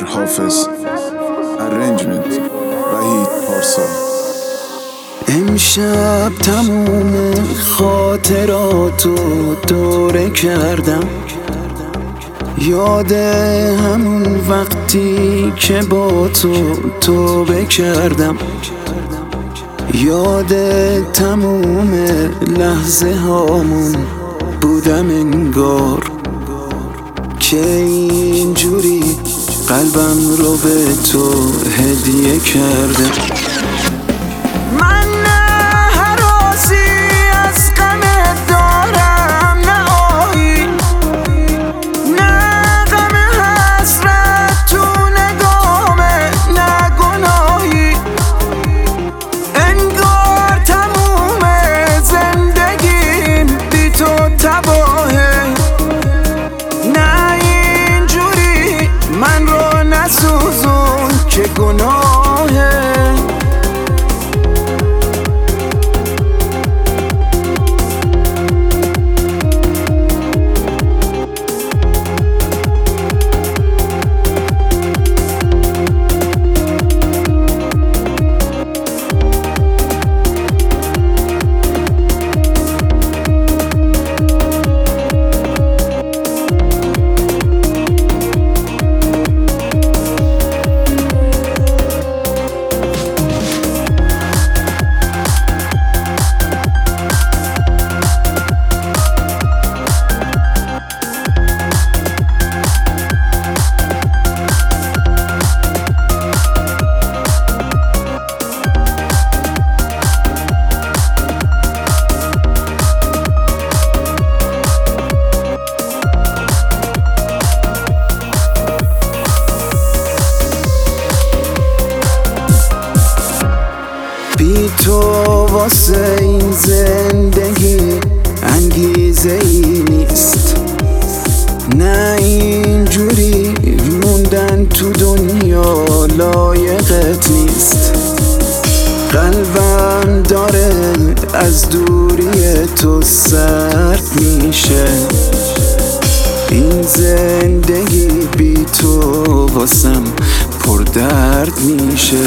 حافظ. ارنجمنت وحید پارسا. امشب تموم خاطراتو دوره کردم، یاد همون وقتی که با تو توبه کردم، یاد تموم لحظه هامون بودم انگار که اینجوری قلبم رو به تو هدیه کردم. که گناهه بی تو واسه این زندگی انگیزه ای نیست، نه اینجوری موندن تو دنیا لایقت نیست. قلبم داره از دوری تو سرد میشه، این زندگی بی تو واسم پر درد میشه.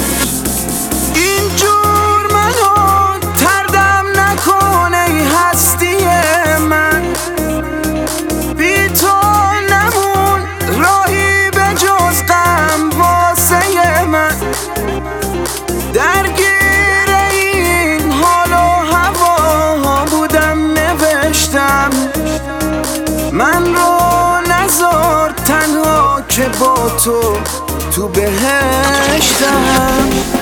درگیر این حال و هوا بودم، نوشتم من رو نذار تنها که با تو بهشتم.